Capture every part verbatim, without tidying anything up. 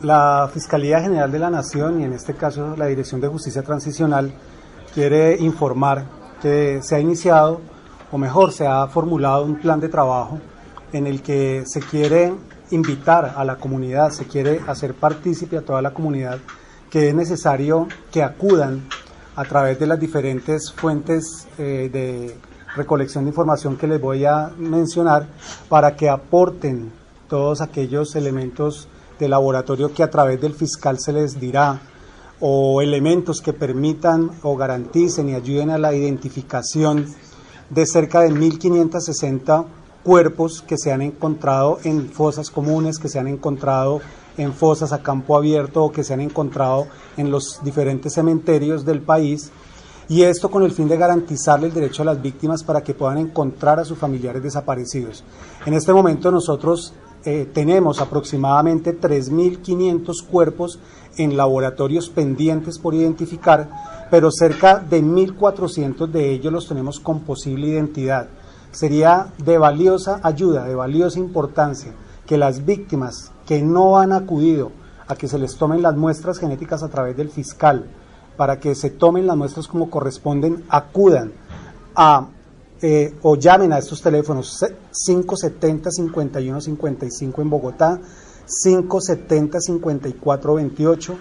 La Fiscalía General de la Nación, y en este caso la Dirección de Justicia Transicional, quiere informar que se ha iniciado, o mejor, se ha formulado un plan de trabajo en el que se quiere invitar a la comunidad, se quiere hacer partícipe a toda la comunidad que es necesario que acudan a través de las diferentes fuentes eh, de recolección de información que les voy a mencionar para que aporten todos aquellos elementos de laboratorio que a través del fiscal se les dirá, o elementos que permitan o garanticen y ayuden a la identificación de cerca de mil quinientos sesenta cuerpos que se han encontrado en fosas comunes, que se han encontrado en fosas a campo abierto o que se han encontrado en los diferentes cementerios del país, y esto con el fin de garantizarle el derecho a las víctimas para que puedan encontrar a sus familiares desaparecidos. En este momento nosotros eh, tenemos aproximadamente tres mil quinientos cuerpos en laboratorios pendientes por identificar, pero cerca de mil cuatrocientos de ellos los tenemos con posible identidad. Sería de valiosa ayuda, de valiosa importancia que las víctimas que no han acudido a que se les tomen las muestras genéticas a través del fiscal, para que se tomen las muestras como corresponden, acudan a eh, o llamen a estos teléfonos cinco setenta, cincuenta y uno cincuenta y cinco en Bogotá, cinco setenta, cincuenta y cuatro veintiocho.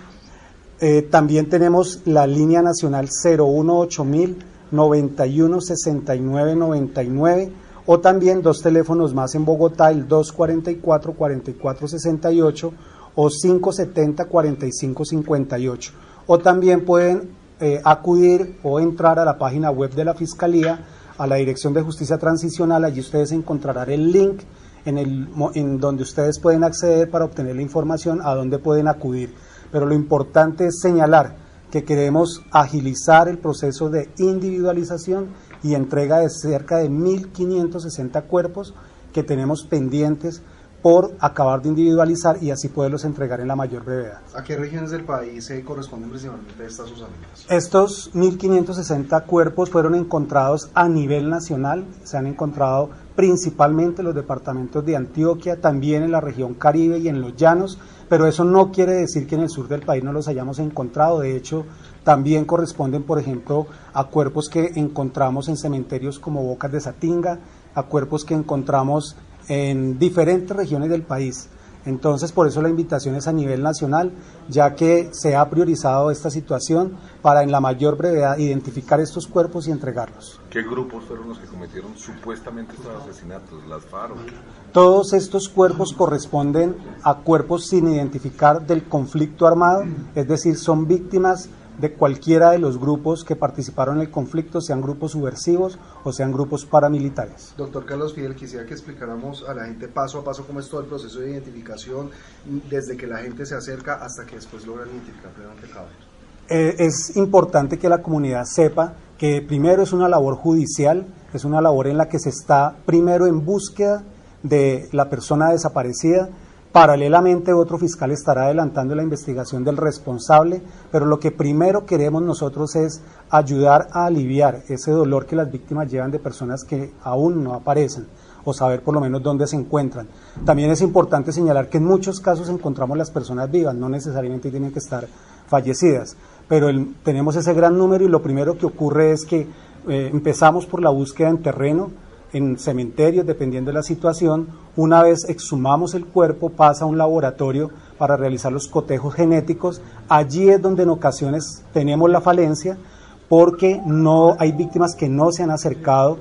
Eh, también tenemos la línea nacional cero uno ocho mil, noventa y uno sesenta y nueve noventa y nueve, o también dos teléfonos más en Bogotá, el dos cuarenta y cuatro, cuarenta y cuatro sesenta y ocho o cinco setenta, cuarenta y cinco cincuenta y ocho. O también pueden eh, acudir o entrar a la página web de la Fiscalía, a la Dirección de Justicia Transicional. Allí ustedes encontrarán el link en, el, en donde ustedes pueden acceder para obtener la información a dónde pueden acudir. Pero lo importante es señalar que queremos agilizar el proceso de individualización y entrega de cerca de mil quinientos sesenta cuerpos que tenemos pendientes por acabar de individualizar y así poderlos entregar en la mayor brevedad. ¿A qué regiones del país se corresponden principalmente estas familias? Estos mil quinientos sesenta cuerpos fueron encontrados a nivel nacional, se han encontrado principalmente en los departamentos de Antioquia, también en la región Caribe y en los llanos, pero eso no quiere decir que en el sur del país no los hayamos encontrado. De hecho, también corresponden, por ejemplo, a cuerpos que encontramos en cementerios como Bocas de Satinga, a cuerpos que encontramos en diferentes regiones del país. Entonces, por eso la invitación es a nivel nacional, ya que se ha priorizado esta situación para en la mayor brevedad identificar estos cuerpos y entregarlos. ¿Qué grupos fueron los que cometieron supuestamente estos asesinatos? ¿Las FARC? Todos estos cuerpos corresponden a cuerpos sin identificar del conflicto armado, es decir, son víctimas de cualquiera de los grupos que participaron en el conflicto, sean grupos subversivos o sean grupos paramilitares. Doctor Carlos Fidel, quisiera que explicáramos a la gente paso a paso cómo es todo el proceso de identificación, desde que la gente se acerca hasta que después logran identificar plenamente el cadáver. Eh, es importante que la comunidad sepa que primero es una labor judicial, es una labor en la que se está primero en búsqueda de la persona desaparecida. Paralelamente, otro fiscal estará adelantando la investigación del responsable, pero lo que primero queremos nosotros es ayudar a aliviar ese dolor que las víctimas llevan de personas que aún no aparecen, o saber por lo menos dónde se encuentran. También es importante señalar que en muchos casos encontramos las personas vivas, no necesariamente tienen que estar fallecidas, pero el, tenemos ese gran número y lo primero que ocurre es que eh, empezamos por la búsqueda en terreno, en cementerios, dependiendo de la situación. Una vez exhumamos el cuerpo, pasa a un laboratorio para realizar los cotejos genéticos. Allí es donde en ocasiones tenemos la falencia, porque no hay víctimas que no se han acercado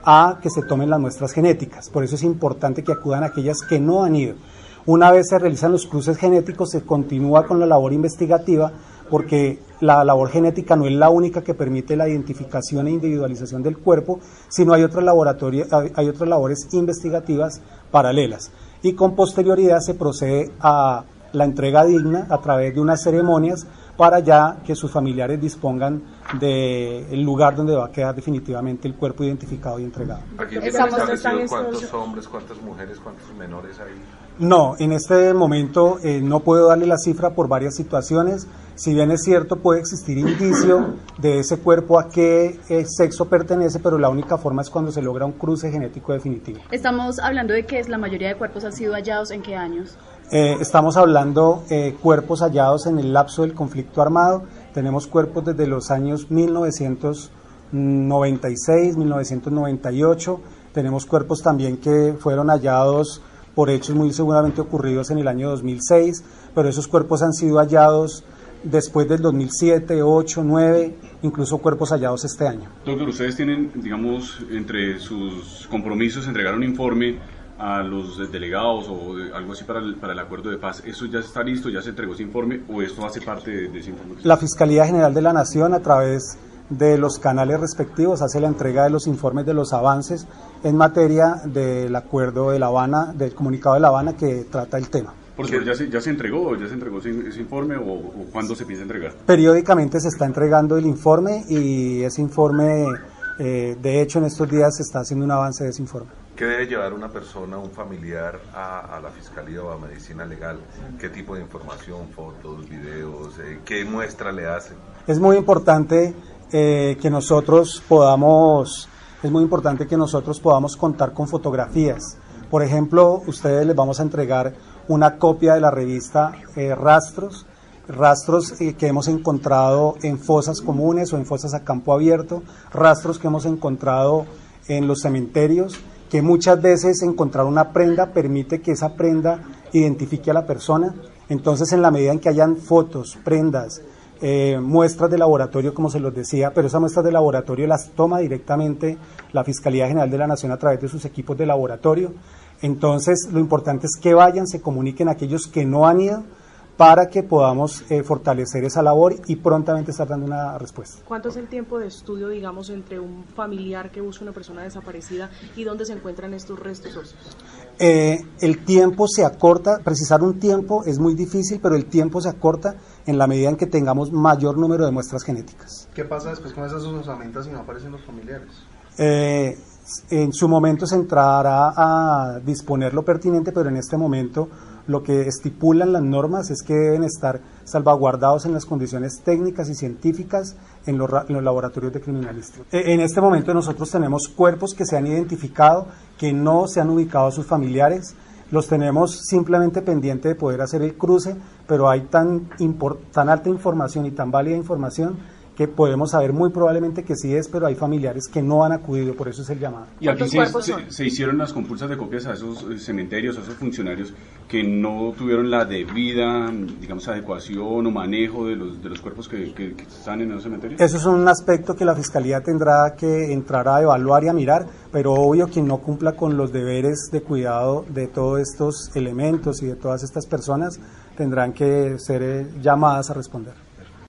a que se tomen las muestras genéticas. Por eso es importante que acudan aquellas que no han ido. Una vez se realizan los cruces genéticos, se continúa con la labor investigativa, porque la labor genética no es la única que permite la identificación e individualización del cuerpo, sino hay otras, laboratorios, hay otras labores investigativas paralelas. Y con posterioridad se procede a la entrega digna a través de unas ceremonias para ya que sus familiares dispongan del lugar donde va a quedar definitivamente el cuerpo identificado y entregado. ¿Aquí tienen establecido cuántos hombres, cuántas mujeres, cuántos menores hay? No, en este momento eh, no puedo darle la cifra por varias situaciones. Si bien es cierto, puede existir indicio de ese cuerpo a qué eh, sexo pertenece, pero la única forma es cuando se logra un cruce genético definitivo. Estamos hablando de que la mayoría de cuerpos han sido hallados ¿en qué años? Eh, estamos hablando de eh, cuerpos hallados en el lapso del conflicto armado. Tenemos cuerpos desde los años mil novecientos noventa y seis, mil novecientos noventa y ocho. Tenemos cuerpos también que fueron hallados por hechos muy seguramente ocurridos en el año dos mil seis, pero esos cuerpos han sido hallados después del dos mil siete, ocho, nueve, incluso cuerpos hallados este año. Doctor, ustedes tienen, digamos, entre sus compromisos entregar un informe a los delegados o de, algo así para el, para el acuerdo de paz. ¿Eso ya está listo, ya se entregó ese informe o esto hace parte de, de ese informe? La Fiscalía General de la Nación, a través de los canales respectivos, hace la entrega de los informes de los avances en materia del acuerdo de La Habana, del comunicado de La Habana que trata el tema. Porque ya se, ya se entregó, ya se entregó ese, ese informe o, o ¿cuándo se piensa entregar? Periódicamente se está entregando el informe y ese informe, eh, de hecho en estos días se está haciendo un avance de ese informe. ¿Qué debe llevar una persona, un familiar, a, a la Fiscalía o a Medicina Legal? ¿Qué tipo de información, fotos, videos, eh, qué muestra le hace? Es muy importante eh, que nosotros podamos, es muy importante que nosotros podamos contar con fotografías. Por ejemplo, ustedes les vamos a entregar una copia de la revista eh, Rastros, rastros eh, que hemos encontrado en fosas comunes o en fosas a campo abierto, rastros que hemos encontrado en los cementerios, que muchas veces encontrar una prenda permite que esa prenda identifique a la persona. Entonces, en la medida en que hayan fotos, prendas, eh, muestras de laboratorio, como se los decía, pero esas muestras de laboratorio las toma directamente la Fiscalía General de la Nación a través de sus equipos de laboratorio. Entonces, lo importante es que vayan, se comuniquen a aquellos que no han ido para que podamos eh, fortalecer esa labor y prontamente estar dando una respuesta. ¿Cuánto es el tiempo de estudio, digamos, entre un familiar que busca una persona desaparecida y dónde se encuentran estos restos óseos? Eh, el tiempo se acorta, precisar un tiempo es muy difícil, pero el tiempo se acorta en la medida en que tengamos mayor número de muestras genéticas. ¿Qué pasa después con esas osamentas si no aparecen los familiares? Eh, en su momento se entrará a disponer lo pertinente, pero en este momento lo que estipulan las normas es que deben estar salvaguardados en las condiciones técnicas y científicas en los, en los laboratorios de criminalística. En este momento nosotros tenemos cuerpos que se han identificado, que no se han ubicado a sus familiares, los tenemos simplemente pendiente de poder hacer el cruce, pero hay tan, import, tan alta información y tan válida información que podemos saber muy probablemente que sí es, pero hay familiares que no han acudido, por eso es el llamado. Y aquí se, se, se hicieron las compulsas de copias a esos cementerios, a esos funcionarios que no tuvieron la debida, digamos, adecuación o manejo de los, de los cuerpos que, que, que están en esos cementerios. Eso es un aspecto que la Fiscalía tendrá que entrar a evaluar y a mirar, pero obvio quien no cumpla con los deberes de cuidado de todos estos elementos y de todas estas personas tendrán que ser eh, llamadas a responder.